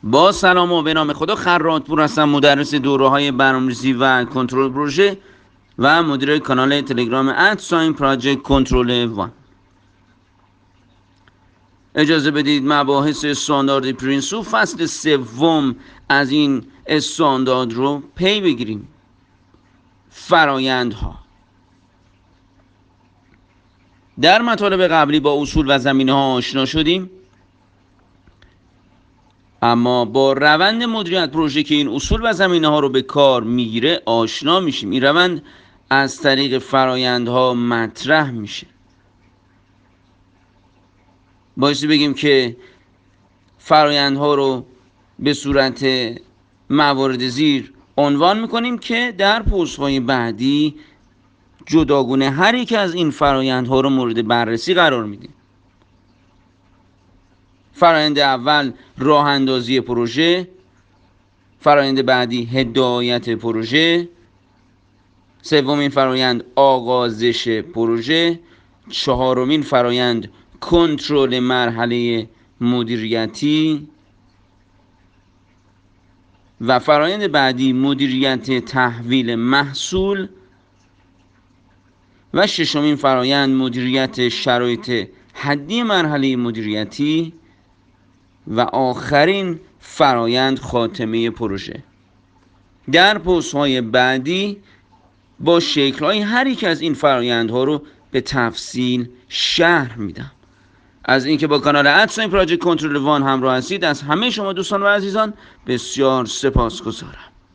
با سلام و به نام خدا، خرات‌پور هستم، مدرس دوره‌های برنامه‌ریزی و کنترل پروژه و مدیر کانال تلگرام @project control 1. اجازه بدید مباحث استاندارد پرینسو فصل 3 از این استاندارد رو پی بگیریم. فرایندها. در مطالب قبلی با اصول و زمینه‌ها آشنا شدیم، اما با روند مدیریت پروژه که این اصول و زمینه‌ها رو به کار میگیره آشنا میشیم. این روند از طریق فرایندها مطرح میشه. بایستی بگیم که فرایندها رو به صورت موارد زیر عنوان میکنیم که در پست‌های بعدی جداگونه هر یک از این فرایندها رو مورد بررسی قرار میدیم. فرایند اول راه اندازی پروژه، فرایند بعدی هدایت پروژه، سومین فرایند آغازش پروژه، چهارمین فرایند کنترل مرحله مدیریتی و فرایند بعدی مدیریت تحویل محصول و ششمین فرایند مدیریت شرایط حدی مرحله مدیریتی و آخرین فرایند خاتمه پروژه. در پست‌های بعدی با شکل‌های هر یک از این فرایندها رو به تفصیل شرح میدم. از اینکه با کانال @project control 1 همراه هستید از همه شما دوستان و عزیزان بسیار سپاسگزارم.